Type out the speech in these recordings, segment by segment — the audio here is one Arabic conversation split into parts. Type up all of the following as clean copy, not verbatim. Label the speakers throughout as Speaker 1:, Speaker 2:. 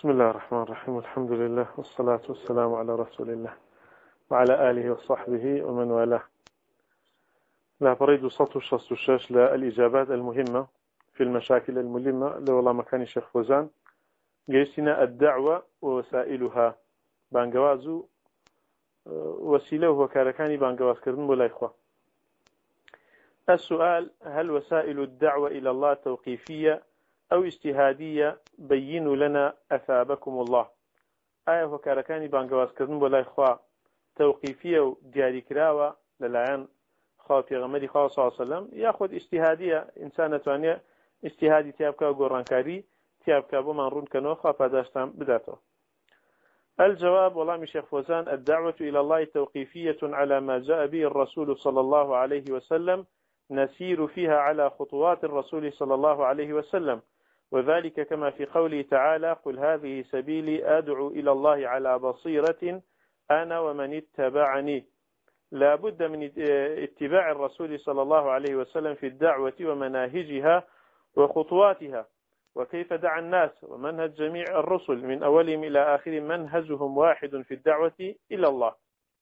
Speaker 1: بسم الله الرحمن الرحيم والحمد لله والصلاة والسلام على رسول الله وعلى آله وصحبه ومن والاه. لا بريد سطو شخص الشاش للإجابات المهمة في المشاكل الملمة لولا مكان الشيخ فوزان جيسنا الدعوة ووسائلها بانجوازو وسيله وكاركاني بانجواز كردن ولا إخوة. السؤال: هل وسائل الدعوة إلى الله توقيفية أو اجتهادية؟ بينوا لنا أثابكم الله. آية وكاركاني بانجواز كردن ولا إخوة توقيفية ودياري كراوة للعين خاطي غمدي خاصة صلى الله عليه وسلم، يأخذ اجتهادية إنسانة توانية اجتهادي تيابكا وقرانكاري تيابكا بمان رون كنوخة فداشتان بداته. الجواب: والله من شيخ فوزان، الدعوة إلى الله توقيفية على ما جاء به الرسول صلى الله عليه وسلم، نسير فيها على خطوات الرسول صلى الله عليه وسلم، وذلك كما في قوله تعالى: قل هذه سبيلي أدعو إلى الله على بصيرة أنا ومن اتبعني. لا بد من اتباع الرسول صلى الله عليه وسلم في الدعوة ومناهجها وخطواتها، وكيف دعا الناس، ومنهج جميع الرسل من أولهم إلى آخرهم منهجهم واحد في الدعوة إلى الله.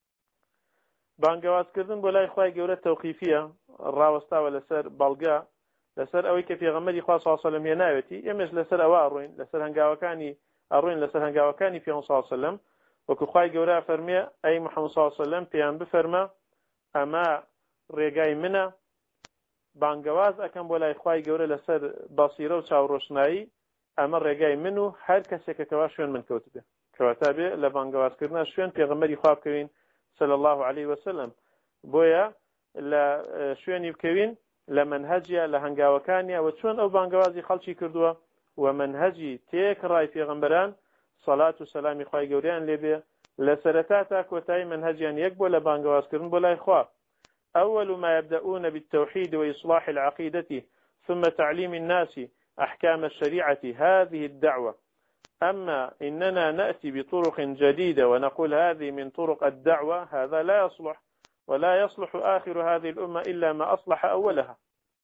Speaker 1: بانجواز كردن بولاي خواهي قولة توقيفية الراوستا لسر بلغا لسر أوي كفي غمدي خواه صلى الله عليه وسلم يناوتي يمش لسر أوا أروين لسر هنقاوكاني أروين لسر هنقاوكاني فيه صلى الله عليه وسلم، وكو خواهي قولة فرمي أي محمد صلى الله عليه وسلم بيان بفرما أما ريقاي منا بانگواز ئەەکەم بۆ لای خوای گەورە لەسەر بەسیرە و چاوڕۆشنایی، ئەمە ڕێگای من و هەر کەسێکەکەوا شوێن من کەوت بێ کەواتە بێ لە بانگەوازکردنە شوێن پێغەمبەری خوا بکەوین صلی الله عليه وسلم. بۆیە لە شوێنی بکەوین لە منهەجیە لە هەنگاوەکانیە و چۆن ئەو بانگەوازی خەڵکی کردووە و منهەجی تێکڕای پێغەمبەران سەڵات و سەلامی خوای گەورەیان لێبێ لە سەرەتا تا کۆتایی منهەجیان یەک بۆ لە بانگەوازکردن بۆ لای خوا. أول ما يبدأون بالتوحيد وإصلاح العقيدة ثم تعليم الناس أحكام الشريعة هذه الدعوة. أما إننا نأتي بطرق جديدة ونقول هذه من طرق الدعوة، هذا لا يصلح، ولا يصلح آخر هذه الأمة إلا ما أصلح أولها.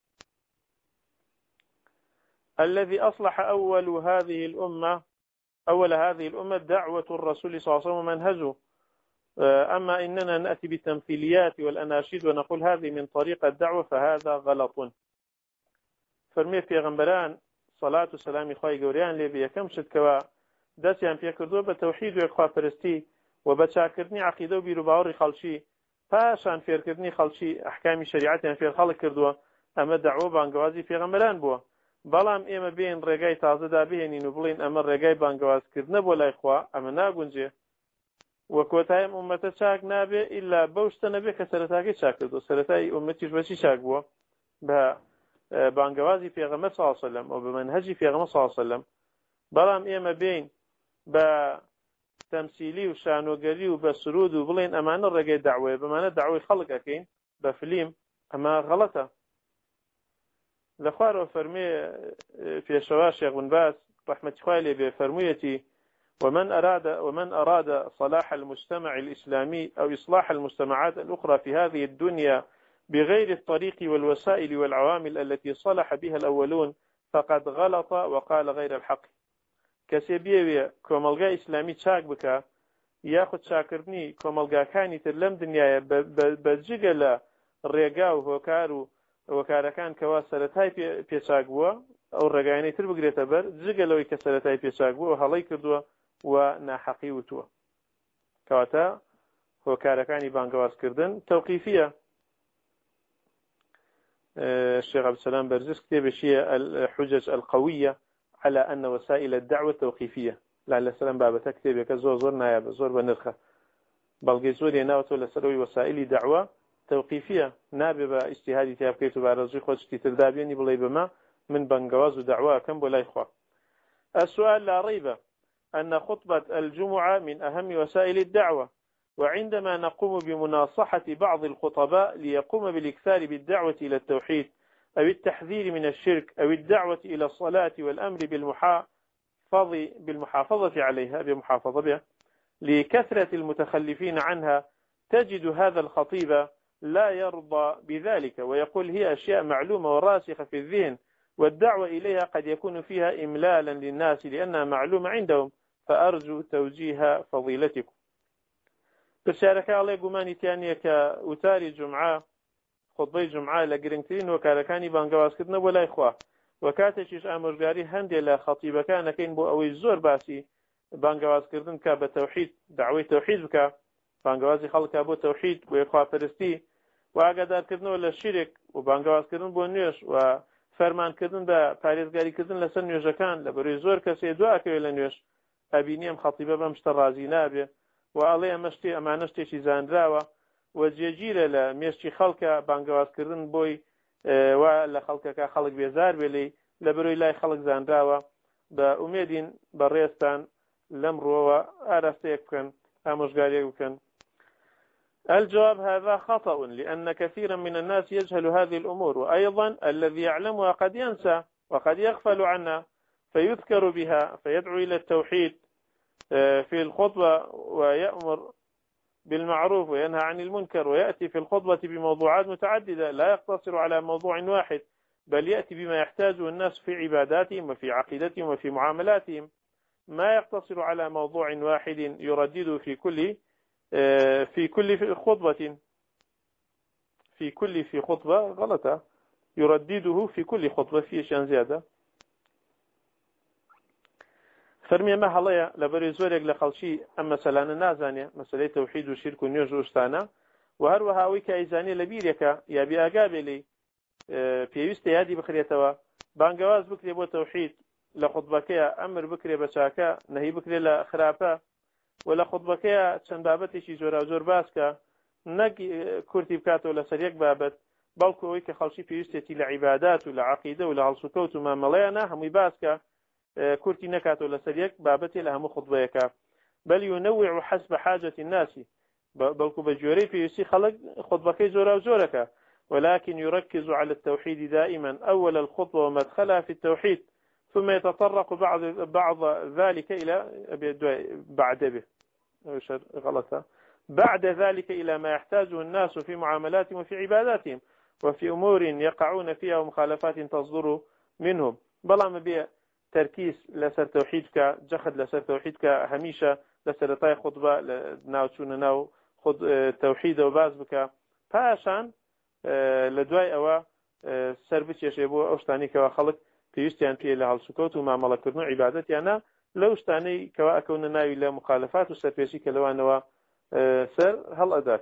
Speaker 1: الذي أصلح أول هذه الأمة دعوة الرسول صلى الله عليه وسلم ومنهجه. أما إننا نأتي بالتمثيليات والأناشيد ونقول هذه من طريق الدعوة فهذا غلط. فرمي في غنبران صلاة وسلام إخوائي قوريان لي بيكم شدكوا داسيان في كردو بتوحيد وإخوة فرستي وبتشاكرني عقيدة وبيرباوري خلشي فاشان فيركرني خلشي أحكام شريعتين في الخلق كردو. أما دعوة بانقوازي في غنبران بوا بلام إما بين رقاي تازدا بهني نبلين أما رقاي بانقواز كردنا بولا إخوة أما ناقونجي وكوتايم أمة شاك نابي إلا بوشت نبي كسرتاكي شاك دو سرتاي أمتي بشي شاك بوا بانقوازي في غمة صلى الله عليه وسلم وبمنهجي في غمة صلى الله عليه وسلم بلام إما بين بتمثيلي وشانوغري وبسرود وبلين أمان الرقاي دعوة بمعنى دعوة خلق أكين بفليم أما غلطة. لخوار وفرمي في الشواء شيخ بن باز رحمة خوالي بفرميتي: ومن أراد صلاح المجتمع الإسلامي أو إصلاح المجتمعات الأخرى في هذه الدنيا بغير الطريق والوسائل والعوامل التي صلح بها الأولون فقد غلط وقال غير الحق. كسيبيوية كوملغا إسلامي تشاك بكا ياخد شاكرني كوملغا كاني ترلم دنيا بجيغل الرقا وهوكارو وكاركان كواسرتاي بيشاك بوا أو الرقايني تربقريتا بر جيغلوي كسرتاي بيشاك بوا وهالي كردوا وناحقي وتوا كواتا هو كاركاني بانقواز كردن توقيفية. الشيخ عبد السلام برزس كتب الشيء الحجج القوية على أن وسائل الدعوة توقيفية. لعل السلام بابا تكتب كزور نايب زور بنرخة بلغي زوري ناوتو لسروي وسائل دعوة توقيفية ناببا اجتهادي تابكيتو بارزوي خوشتي تردابيني بلاي بما من بانقواز ودعوة كم بلاي إخوة. السؤال: لا ريب أن خطبة الجمعة من أهم وسائل الدعوة، وعندما نقوم بمناصحة بعض الخطباء ليقوم بالإكثار بالدعوة إلى التوحيد أو التحذير من الشرك أو الدعوة إلى الصلاة والأمر بالمحافظة عليها بمحافظة بها لكثرة المتخلفين عنها، تجد هذا الخطيب لا يرضى بذلك ويقول هي أشياء معلومة وراسخة في الذهن، والدعوة إليها قد يكون فيها إملالا للناس لأنها معلومة عندهم فأرجو توجيه فضيلتكم. برشارك الله قماني تانية كأوتاري جمعة خطبة جمعة لقرنتين وكالكاني بانقواز كدنا ولا إخوة وكاتشيش أمرقاري هندي لخطيبة كان كين بو أوي الزور باسي بانقواز كردن كابة توحيد دعوة توحيد بكا بانقوازي خلق أبو توحيد وإخوة فرستي وأقدر كردن ولا الشرك وبانقواز كردن بو نيوش وفرمان كردن باريزقاري كردن لسن نيوشكان لبروي زور كسي دعا كوي لنيوش أبينيم خطيبة بمشترازي نابي وعليه أمشتي أمانشتي شي زاندراوة وجيجيرة لميشتي خلقة بانقواز كردن بوي و لخلقك خلق بيزار بلي لبروي لاي خلق زاندراوة بأميدين بريستان لمروة أرستيكن أمشقاريكن. الجواب هذا خطأ لأن كثيرا من الناس يجهل هذه الأمور وأيضا الذي يعلمها قد ينسى وقد يغفل عنها فيذكر بها فيدعو إلى التوحيد في الخطبة ويأمر بالمعروف وينهى عن المنكر ويأتي في الخطبة بموضوعات متعددة لا يقتصر على موضوع واحد بل يأتي بما يحتاجه الناس في عباداتهم وفي عقيدتهم وفي معاملاتهم ما يقتصر على موضوع واحد يردده في كل خطبة في خطبة غلطة يردده في كل خطبة في شيء زيادة. فرمي ما حڵەیە لەبەری زۆرێک لە خەڵکی ئەم مەسەلانە نازانێ مەسەلەی تەوحید و شیرک و نوێژ و شتانە و هەروەها ئەوەی کە ئەیزانێ لە بیرێکە یا بیئاگا بێ لێی پێویستە یادی بخرێتەوە بانگەواز بکرێ بۆ تەوحید لە خوتبەکەیە ئەمر بکرێ بە چاکە نەهی بکرێ لە خراپە و لە خوتبەکەیە چەند بابەتێکی زۆرا زۆر باسکە نەک کورتی بکاتەوە لەسەر یەک بابەت بەڵکو ئەوەی کە خەڵکی پێویستێتی لە عیبادات و لە عەقیدە و لە هەڵسوکەوت و مامەڵەیانە هەمووی باسکە كورتي نكاتو لسريك بابتي لهم خطبيك بل ينوع حسب حاجة الناس بلكو بجوري في يسي خلق خطبك زورا وزورك ولكن يركز على التوحيد دائما أول الخطبة ومدخلها في التوحيد ثم يتطرق بعض ذلك إلى بعد ذلك إلى ما يحتاجه الناس في معاملاتهم وفي عباداتهم وفي أمور يقعون فيها ومخالفات تصدر منهم بلا بيه تركيز لسر توحيدك جخد لسر توحيدك هميشه لسر طاي خطبه ناوچون ناو خد توحيد وباز بك پاشان لدواي او سربيت يشيبو اوشتاني كوا خلق پيوستيان پي له هالسكوت وما ملكتنا عبادت يعني لو اشتاني كوا اكون ناوي له مخالفات وسربيسي كلوانوا سر هل ادات.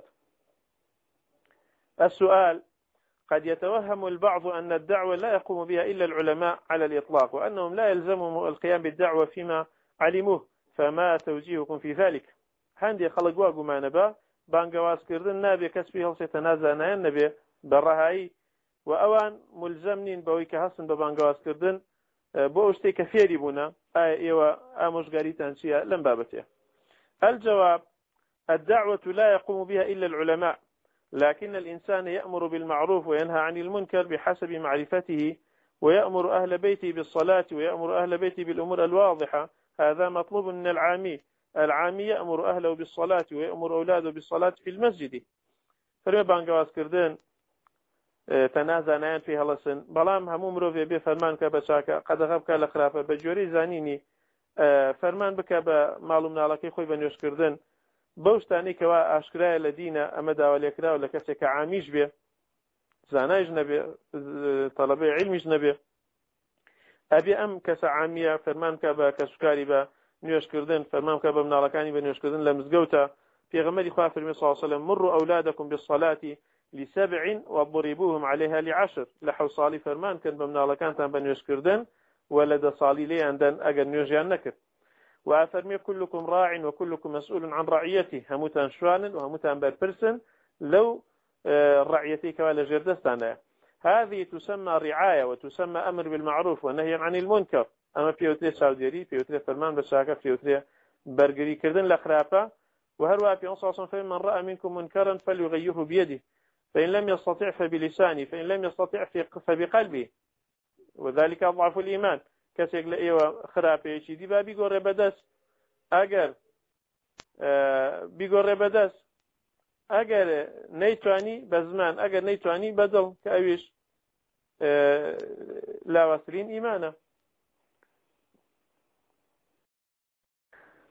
Speaker 1: السؤال: قد يتوهم البعض أن الدعوة لا يقوم بها إلا العلماء على الإطلاق وأنهم لا يلزمهم القيام بالدعوة فيما علموه فما توجيهكم في ذلك؟ هندي خلق واقو ما نبا بانقواز كردن نابي كسبي هل سيتنازعنا النبي بالرهاي وأوان ملزمين بويك حسن ببانقواز كردن بوشتي كثير بنا ايوا امش غاريتان شيء لم بابته. الجواب: الدعوة لا يقوم بها إلا العلماء لكن الإنسان يأمر بالمعروف وينهى عن المنكر بحسب معرفته ويأمر أهل بيته بالصلاة ويأمر أهل بيته بالأمور الواضحة هذا مطلوب من العامي يأمر أهله بالصلاة ويأمر أولاده بالصلاة في المسجد. فرمي بانقواز كردن تنازعنان في هلسن بلام همو مروفي بفرمان كبشاكا قد غبك لخرافة بجوري زانيني فرمان بك بمعلوم نالكي خوي بنيوش كردن بوشتاني كوا أشكرا لدينا أمدا وليكرا ولكسك عاميش بي زانايج نبي طلبي علميش نبي أبي أم كسا عامية فرمان كبا كسكاري با نيوش كردن فرمان كبا منالكاني بنيوش كردن لمزقوتا في غمري خواه فرمي صلى الله عليه وسلم: مروا أولادكم بالصلاة ل7 واضربوهم عليها ل10 لحو صالي فرمان كان بمنالكان تان بنيوش كردن ولد صالي لي عندن أجر نيوجيان نكر وأفرمي: كلكم راع وكلكم مسؤول عن رعيته هموتان شوان وهموتان بربرسن لو رعيتي كوالا جردستان. هذه تسمى رعاية وتسمى أمر بالمعروف ونهي عن المنكر. أما فيوتري ساوديري فيوتري فرمان بشاكا فيوتري برقري كردن لخرافة وهروا في أنصاصا فمن رأى منكم منكرا فليغيره بيده فإن لم يستطع فبلسانه فإن لم يستطع فبقلبه وذلك أضعف الإيمان. کەسێک لە ئێوە خراپەیەکی دیبا بیگۆڕێ بەدەست ئەگەر بیگۆڕێ بەدەست ئەگەر نەیتوانی بە زمان ئەگەر نەیتوانی بەدڵ کە ئەویش لاوەترین ئیمانە.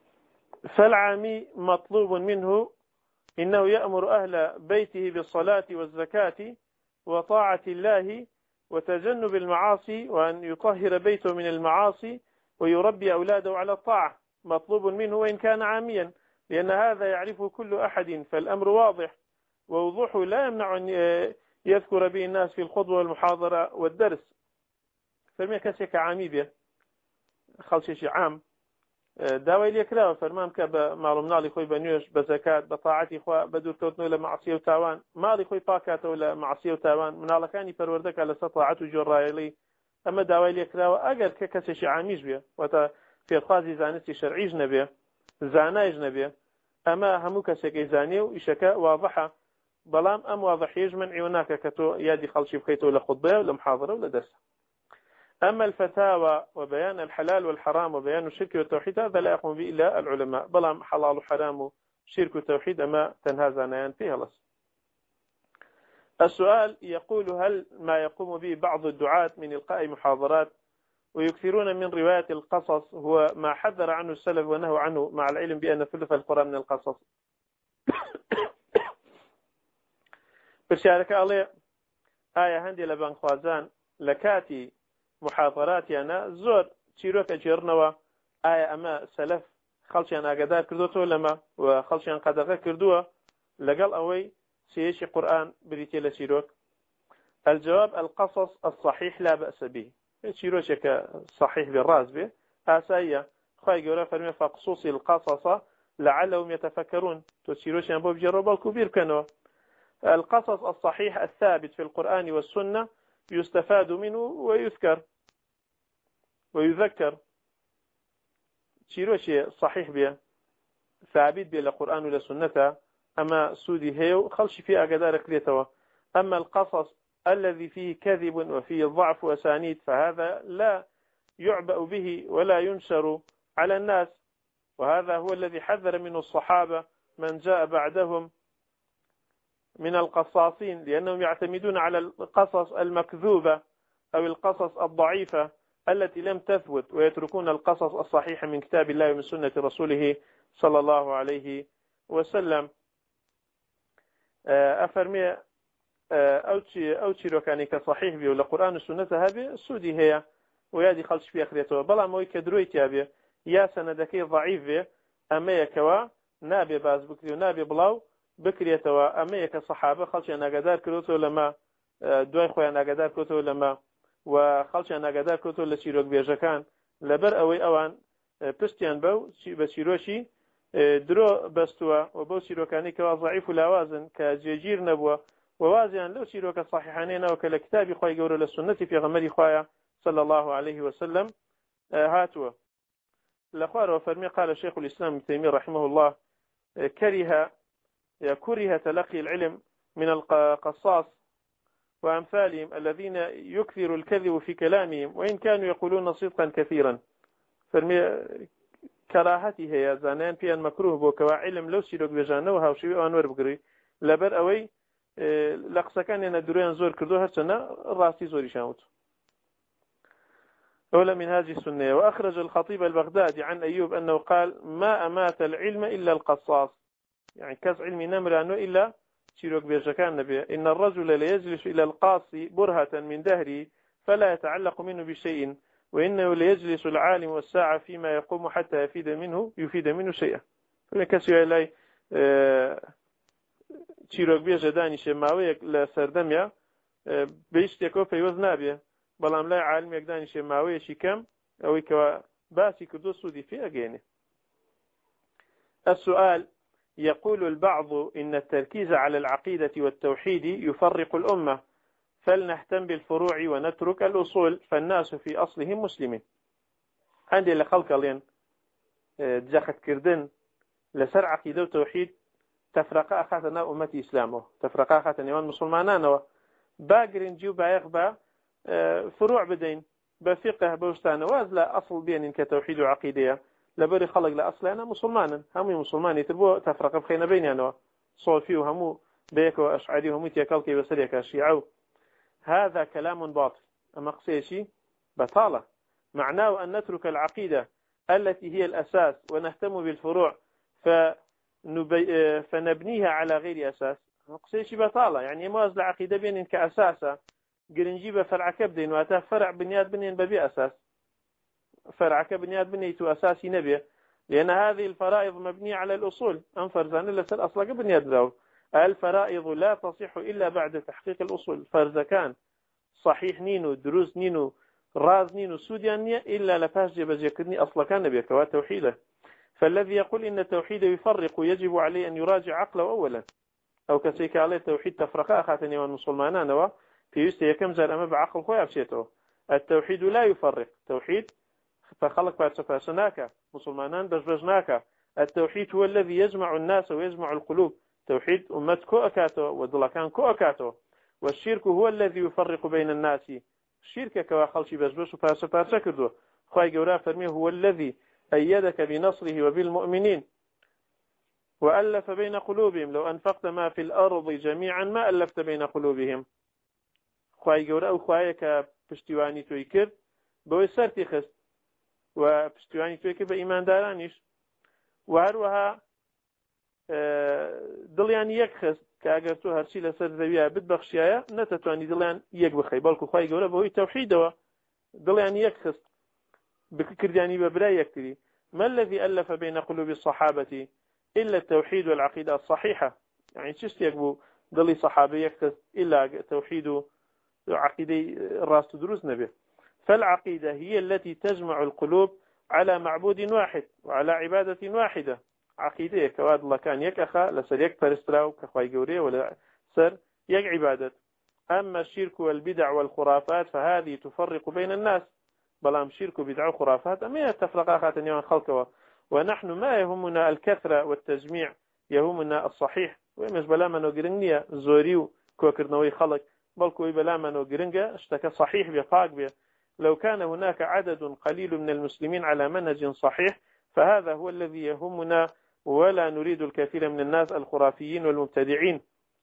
Speaker 1: فالعامي مطلوب منه إنه يأمر أهل بيته بالصلاة والزكاة وطاعة الله وتجنب المعاصي، وأن يطهر بيته من المعاصي ويربي أولاده على الطاعة. مطلوب منه وإن كان عاميا، لأن هذا يعرفه كل أحد، فالأمر واضح، ووضوحه لا يمنع أن يذكر به الناس في الخطبة والمحاضرة والدرس. فما كسك عامي به خلشي عام داوای لێکراوە فەرمان کە بە ماڵ مناڵی خۆی بە نوێژ بە زەکات بە تاعەتی خوا بە دوورکەوتنەوە لە مەعسیە و تاوان، ماڵی خۆی پاکاتەوە لە مەعسیە و تاوان، مناڵەکانی پەروەردەکە لەسەر تاعەت و جۆڕایەڵی. ئەمە داوای لێکراوە ئەگەر کە کەسێکی عامیش بێ، واتە فێرخوازی زانستی شەرعیش نەبێ، زانایش نەبێ، ئەمە هەموو کەسێکی زانێ و ئیشەکە واضحە. بەڵام ئەم واضحیەش منعی ناکە کە تۆ یادی خەڵکی بخەیتەوە لە خوتبە و لە محاضرە و لە دەرس. أما الفتاوى وبيان الحلال والحرام وبيان الشرك والتوحيد هذا لا يقوم به إلا العلماء، بلام حلال وحرام شرك وتوحيد أما تنهى زانيان فيها لص. السؤال يقول: هل ما يقوم به بعض الدعاة من إلقاء محاضرات ويكثرون من رواية القصص هو ما حذر عنه السلف ونهوا عنه، مع العلم بأن ثلث القرآن من القصص؟ برشارك عليه آية هندي لبان خوازان لكاتي محاضراتیانە زۆر چیرۆکە جێڕنەوە ئایا ئەمە سەلەف خەڵکیان ئاگادار کردوتەوە لەمە و خەڵکیان قەدەغە کردووە لەگەڵ ئەوەی سێیەکی قورئان بریتێ لە چیرۆک؟ الجواب: القصص الصحيح لا بأس به. چیرۆکێکە صحيح بالراس به ئاساییە. خوای گەورە فەرمێ: فقصوص القصص لعلهم يتفكرون. تۆ چیرۆکیان بۆ بجێڕەوە بەڵکو بیر بکەنەوە. القصص الصحيح الثابت في القرآن والسنة يستفاد منه ويذكر ويذكر. شيروشي صحيح به ثابت به القرآن ولا سنته، أما سودي هيو خلش فيه أقدار كليتوا. أما القصص الذي فيه كذب وفيه ضعف وأسانيد فهذا لا يعبأ به ولا ينشر على الناس، وهذا هو الذي حذر منه الصحابة من جاء بعدهم من القصاصين، لأنهم يعتمدون على القصص المكذوبة أو القصص الضعيفة التي لم تثبت، ويتركون القصص الصحيحة من كتاب الله ومن سنة رسوله صلى الله عليه وسلم. أفرمي أو تشيروكاني كصحيح بي ولا قرآن والسنة هذه السودي هي ويادي خلش في أخريته، بلا موي كدرويت يابي يا سندكي ضعيف بي أما يكوا نابي باز بكري ونابي بلاو بكريتوا أما يك الصحابة خلش أنا قدار كروتو لما دوای خۆیان ئاگادار کۆتەوە لەمە و خەڵکیان ئاگادار کۆتەوە لە چیرۆک بێژەکان لەبەر ئەوەی ئەوان پشتیان بە چیرۆشی درۆ بەستووە و بەو چیرۆکانی کەوا ضعیف و لاوازن کە جێگیر نەبووە و وازیان لەو چیرۆکە صحیحانەیەنەوە کە لە کتابی خۆی گەورە لە سنەتی پێغەمبەری خوایە صلى الله عليه وسلم هاتووە. لە خوارەوە فەرمی قال شيخ الإسلام ابن تيمية رحمه الله: كره تلقي العلم من القصاص وأمثالهم الذين يكثر الكذب في كلامهم وإن كانوا يقولون صدقا كثيرا. فرمي كراهته يا زانان في المكروه بوكوا علم لو سيروك بجانوها وشيء أنور بقري لبر أوي لقسكان يندرون زور كردو هرسنا الراسي زوري شاوت. أولا من هذه السنة. وأخرج الخطيب البغدادي عن أيوب أنه قال: ما أمات العلم إلا القصاص، يعني كاس علمي نمر أنه إلا شيروك بيرجكان نبي. إن الرجل ليجلس إلى القاصي برهة من دهره فلا يتعلق منه بشيء، وإنه ليجلس العالم والساعة فيما يقوم حتى يفيد منه شيئا. فكسي إلي شيروك بيرجداني شماويك لسردميا بيشتكو في وزنابيا بلام لا عالم يقداني شماوية شكام أو كوا باسي كدو سودي في أجينه. السؤال: يقول البعض إن التركيز على العقيدة والتوحيد يفرق الأمة، فلنهتم بالفروع ونترك الأصول فالناس في أصلهم مسلمين. عندي لخلق لين جاخت كردن لسر عقيدة وتوحيد تفرق أخاتنا أمتي إسلامه، تفرق أخاتنا يوان مسلمانانه باقرين جيو بايغبا فروع بدين بفقه بوستانه وازلا أصل بين كتوحيد وعقيدة لبري خلق لأصل أنا مسلمانا همي مسلماني تبو تفرق بخينا بيني أنا صوفي وهمو بيك وأشعري وهمو تيكالكي بسريك الشيعو. هذا كلام باطل. أما قصيشي بطالة، معناه أن نترك العقيدة التي هي الأساس ونهتم بالفروع فنبنيها على غير أساس قسيشي بطالة يعني موازل عقيدة بين كأساسة قرنجي بفرعك بدين واتا فرع بنياد بنين ببي أساس فرعك بنياد بنيتو أساسي نبي لأن هذه الفرائض مبنية على الأصول أنفرزان إلا سل أصلا بنياد ذو الفرائض لا تصح إلا بعد تحقيق الأصول فرز كان صحيح نينو دروز نينو راز نينو سوديانية إلا لفاش جبجيكني أصلا كان نبي كوا توحيده فالذي يقول إن التوحيد يفرق يجب عليه أن يراجع عقله أولا أو كسيك عليه التوحيد تفرقا أخاتني والمسلمان نوا في يستي كم زال أما بعقل خويا بشيته التوحيد لا يفرق توحيد فخلق فاسفاسناك مسلمانان بجبجناك التوحيد هو الذي يجمع الناس ويجمع القلوب توحيد أمت كوأكاتو ودلكان كوأكاتو والشرك هو الذي يفرق بين الناس الشرك كوا خلشي بجبج فاسفاسا كردو خواهي قورا فرميه هو الذي أيدك بنصره وبالمؤمنين وألف بين قلوبهم لو أنفقت ما في الأرض جميعا ما ألفت بين قلوبهم خواهي قورا أو خواهي كبشتواني تويكر بوي سرتي خست وبشتواني تويكر بإيمان دارانيش وهروها دڵیان یەک خست کە ئەگەر تۆ هەرچی لەسەر زەویە بتبەخشیایە نەتەتوانی دڵیان یەک بخەی بەڵکو خوای گەورە بەهۆی تەوحیدەوە دڵیان یەک خست بکردیانی بە برای یەکتری ما الذي ألف بين قلوب الصحابة إلا التوحيد والعقيدة الصحيحة يعني تشتيك بو ضلي صحابي يكتس إلا توحيد عقيدة الراس دروس نبي فالعقيدة هي التي تجمع القلوب على معبود واحد وعلى عبادة واحدة عقيدة كواد الله كان يكأخا لسر يكفرستراو كخواي قوري ولا سر يك عبادة أما الشرك والبدع والخرافات فهذه تفرق بين الناس بلام شرك وبدع وخرافات أما يتفرق خاتن يوم خلقه ونحن ما يهمنا الكثرة والتجميع يهمنا الصحيح ومش بلا منو قرنية زوريو كوكرنوي خلق بل كوي بلا منو قرنجة اشتكى صحيح بفاق به لو كان هناك عدد قليل من المسلمين على منهج صحيح فهذا هو الذي يهمنا ولا نريد الكثير من الناس الخرافيين والمبتدعين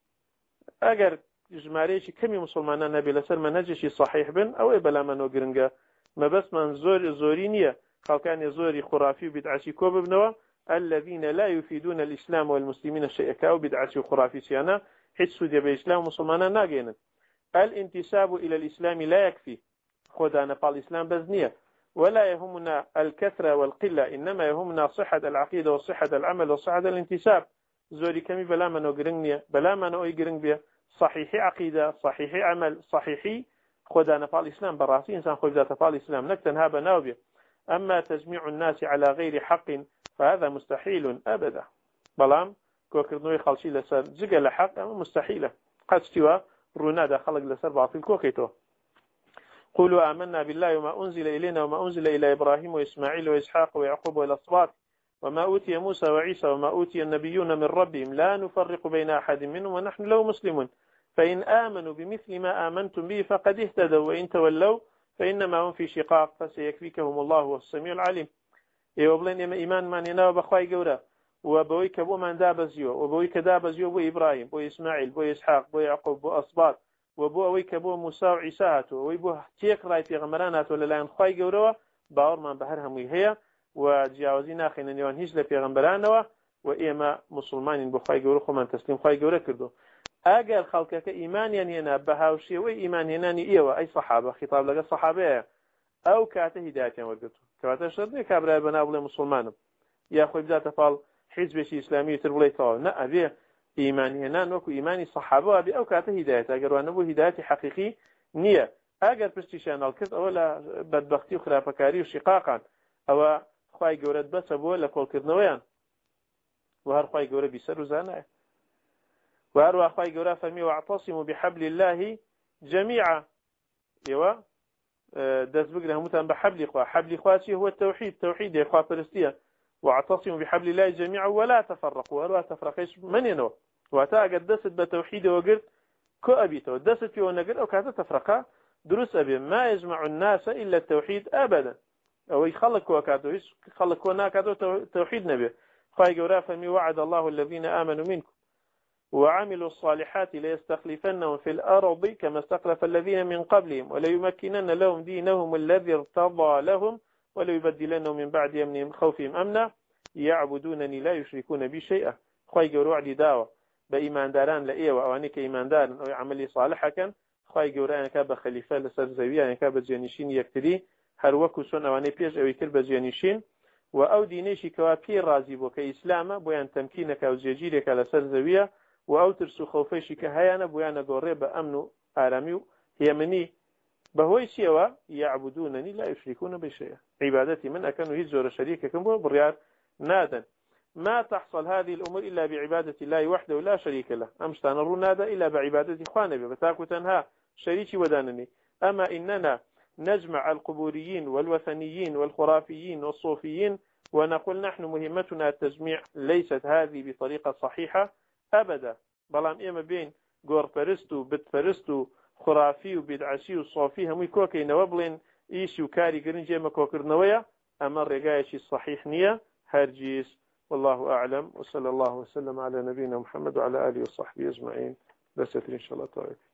Speaker 1: أجر جماريش كم مسلمان نبي لسر منهجشي صحيح بن أو بلا منو قرنجة ما بس من زورينية خلقان زوري خرافي وبدعشي كوب ابنوا الذين لا يفيدون الإسلام والمسلمين الشيء كاو بدعشي وخرافي سيانا حيث سوديا بإسلام مسلمانا ناقينا الانتساب إلى الإسلام لا يكفي خدانا فالإسلام بزنية ولا يهمنا الكثرة والقلة إنما يهمنا صحة العقيدة وصحة العمل وصحة الانتساب زوري كمي بلا منو قرنية بلا منو يقرن بيه صحيحي عقيدة صحيحي عمل صحيحي خدانا فالإسلام براسي إنسان خذ ذات فالإسلام نكتن هذا ناوبيه أما تجميع الناس على غير حق فهذا مستحيل أبدا بلام كوكرنوي خلشي لسر جيجا لحق أما مستحيلة قد استوى رونادا خلق لسر باطل كوكيتو قولوا آمنا بالله وما أنزل إلينا وما أنزل إلى إبراهيم وإسماعيل وإسحاق ويعقوب والأسباط وما أوتي موسى وعيسى وما أوتي النبيون من ربهم لا نفرق بين أحد منهم ونحن له مسلمون فإن آمنوا بمثل ما آمنتم به فقد اهتدوا وإن تولوا فإنما هم في شقاق فسيكفيكهم الله والسميع العليم يوبلين يما إيمان من يناو بخواي قورا وبويك بو من دابزيو وبويك دابزيو بو إبراهيم بو إسماعيل بو إسحاق بو يعقوب بو أصباط وبويك بو موسى وعيسى هاتو ويبو تيك راي في غمرانات ولا لا خواي قورا باور من بهرهم وهي وجاوزين آخرين يوان هيج لفي غمرانوا وإيما مسلمين بخواي قورا خو من تسليم خواي قورا كردو أجل خلقك إيمان ينا بهاوشي وإيمان يناني إيوة أي صحابة خطاب لك الصحابة أو كاته هداية ورقته كاته شرطي كابرا بنابل مسلمان يا أخوي بذات فال حزب شي إسلامي تربلي طوال نا أبي إيمان ينان وكو إيماني صحابة أبي أو كاته هداية أجر وأنبو هداية حقيقي نية أجر بستيشان الكت أولا بدبختي وخلافكاري وشقاقا أو خواي قورد بس أبو لكل كرنويان وهر خواي قورد بيسر وزانا وأروى أخوي قراء فرمي واعتصموا بحبل الله جميعا يوا داس بقرة همتان بحبل إخوة حبل إخواتي هو التوحيد توحيد يا إخوة فلسطية واعتصموا بحبل الله جميعا ولا تفرقوا وأروى تفرقيش من ينو وأتاقد دست بتوحيد وقلت كو أبيته دست فيه ونقل أو كانت تفرقا دروس أبي ما يجمع الناس إلا التوحيد أبدا أو يخلق وكاتو يخلق وناكاتو توحيد نبي أخوي قراء فرمي وعد الله الذين آمنوا منكم وعملوا الصالحات ليستخلفنهم في الأرض كما استخلف الذين من قبلهم وليمكنن لهم دينهم الذي ارتضى لهم وليبدلنهم من بعد يمنهم خوفهم أمنا يعبدونني لا يشركون بي شيئا خوي جور وعدي داوة بإيمان داران لإيوة أو أنك إيمان دارن أو عملي صالحة كان خوي جور أنا كاب خليفة لسر زوية أنا كاب زيانيشين يكتري هر وكو سن أو أنا بيج أو يكر بزيانيشين وأو دينيشي كوابي رازي بو كإسلام بويان تمكينك أو زيجيرك لسر زوية وأو ترسو خوفيشي كهيانا بويان قريب أمنو آراميو هي مني بهوي شيوا يعبدونني لا يشركون بشيء عبادتي من أكنوا يزور شريككم بريار نادا ما تحصل هذه الأمور إلا بعبادة الله وحده لا شريك له أمشتان الرو نادا إلا بعبادة خوانبي بتاكو تنها شريكي ودانني أما إننا نجمع القبوريين والوثنيين والخرافيين والصوفيين ونقول نحن مهمتنا التجميع ليست هذه بطريقة صحيحة أبدا بلام إما بين قور فرستو بت فرستو خرافي وبدعشي وصوفي هم يكوكي نوبلين إيشي وكاري قرنجي مكوكر نويا أما الرقايشي الصحيح نية هرجيس والله أعلم وصلى الله وسلم على نبينا محمد وعلى آله وصحبه أجمعين بس إن شاء الله تعالى